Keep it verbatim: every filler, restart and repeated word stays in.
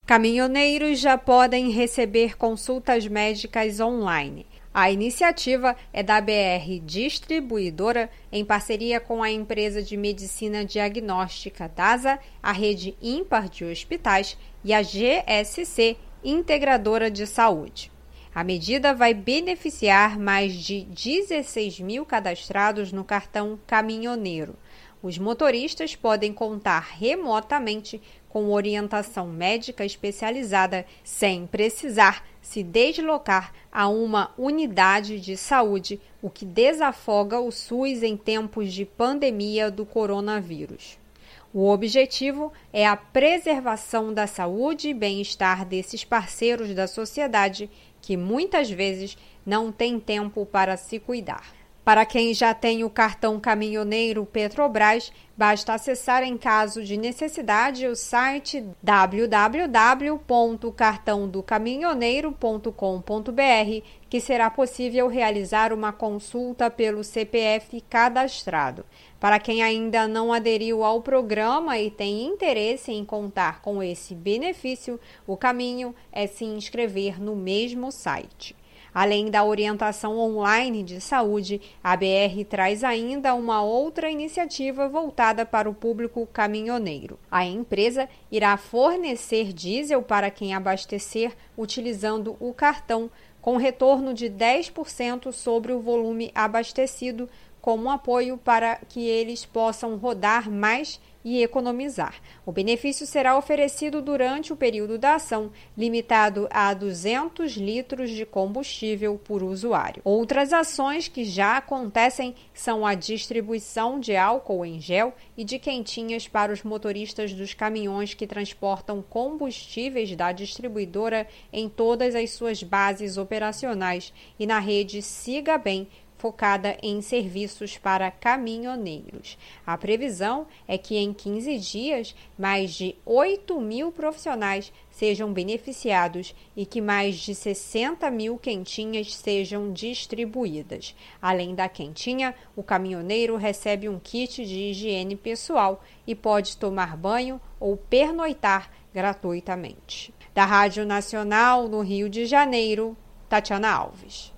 Caminhoneiros já podem receber consultas médicas online. A iniciativa é da B R Distribuidora, em parceria com a empresa de medicina diagnóstica DASA, a Rede Ímpar de Hospitais e a G S C, Integradora de Saúde. A medida vai beneficiar mais de dezesseis mil cadastrados no cartão caminhoneiro. Os motoristas podem contar remotamente com orientação médica especializada sem precisar se deslocar a uma unidade de saúde, o que desafoga o SUS em tempos de pandemia do coronavírus. O objetivo é a preservação da saúde e bem-estar desses parceiros da sociedade que muitas vezes não têm tempo para se cuidar. Para quem já tem o cartão caminhoneiro Petrobras, basta acessar em caso de necessidade o site w w w ponto cartão do caminhoneiro ponto com ponto b r, que será possível realizar uma consulta pelo C P F cadastrado. Para quem ainda não aderiu ao programa e tem interesse em contar com esse benefício, o caminho é se inscrever no mesmo site. Além da orientação online de saúde, a B R traz ainda uma outra iniciativa voltada para o público caminhoneiro. A empresa irá fornecer diesel para quem abastecer utilizando o cartão, com retorno de dez por cento sobre o volume abastecido, como apoio para que eles possam rodar mais e economizar. O benefício será oferecido durante o período da ação, limitado a duzentos litros de combustível por usuário. Outras ações que já acontecem são a distribuição de álcool em gel e de quentinhas para os motoristas dos caminhões que transportam combustíveis da distribuidora em todas as suas bases operacionais e na rede Siga Bem, focada em serviços para caminhoneiros. A previsão é que em quinze dias, mais de oito mil profissionais sejam beneficiados e que mais de sessenta mil quentinhas sejam distribuídas. Além da quentinha, o caminhoneiro recebe um kit de higiene pessoal e pode tomar banho ou pernoitar gratuitamente. Da Rádio Nacional, no Rio de Janeiro, Tatiana Alves.